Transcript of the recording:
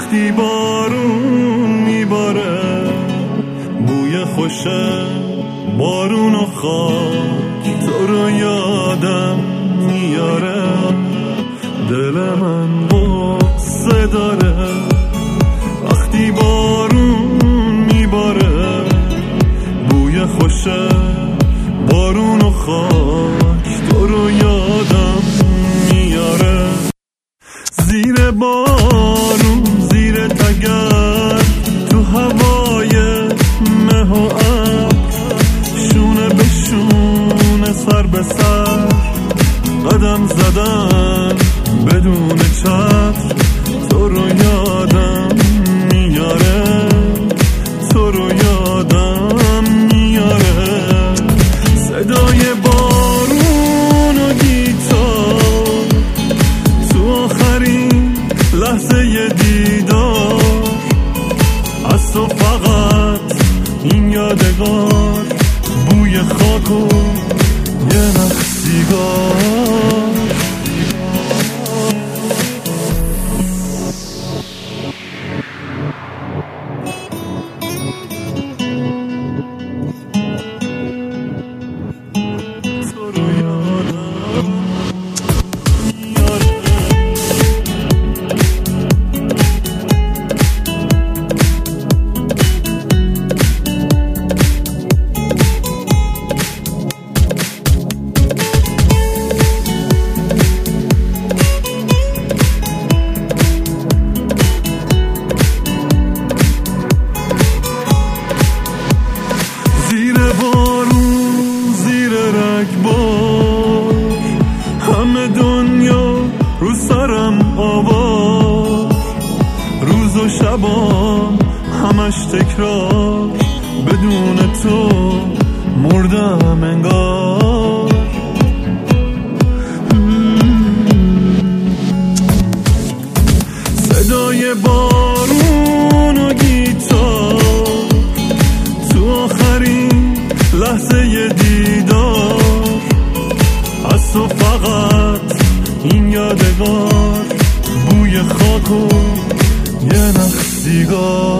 وقتی بارون میباره، بوی خوشه بارون و خاک تو رو یادم میاره. دل من غصه داره وقتی بارون میباره، بوی خوشه بارون و خاک تو رو یادم میاره. زیر بارون زیر تگر تو هوای مه و ابر، شونه به شونه سر به سر قدم زدن بدون چتر، تو رو یادم میاره، تو رو یادم میاره. صدای بارون و گیتار تو آخرین لحظه دیدار، از تو فقط این یادگار، بوی خاک و یه نخ سیگار. همه دنیا رو سرم آوار، روز و شبام همش تکرار، بدون تو مردم انگار. صدای بارون و گیتار تو آخرین لحظه دیدار، از تو فقط این یادگار، بوی خاک و یه نخ سیگار.